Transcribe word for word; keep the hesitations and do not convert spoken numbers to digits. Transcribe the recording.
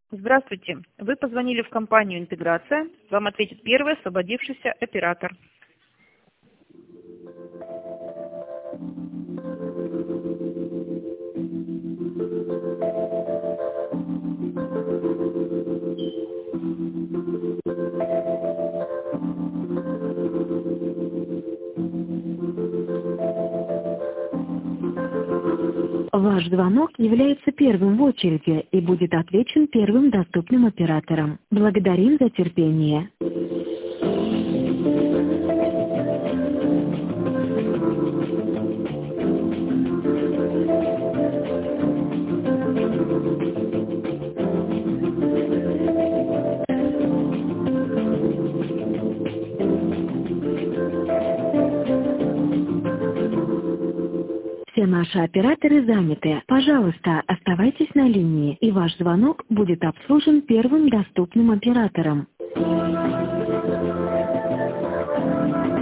Здравствуйте. Вы позвонили в компанию «Интеграция». Вам ответит первый освободившийся оператор. Ваш звонок является первым в очереди и будет отвечен первым доступным оператором. Благодарим за терпение. Все наши операторы заняты. Пожалуйста, оставайтесь на линии, и ваш звонок будет обслужен первым доступным оператором.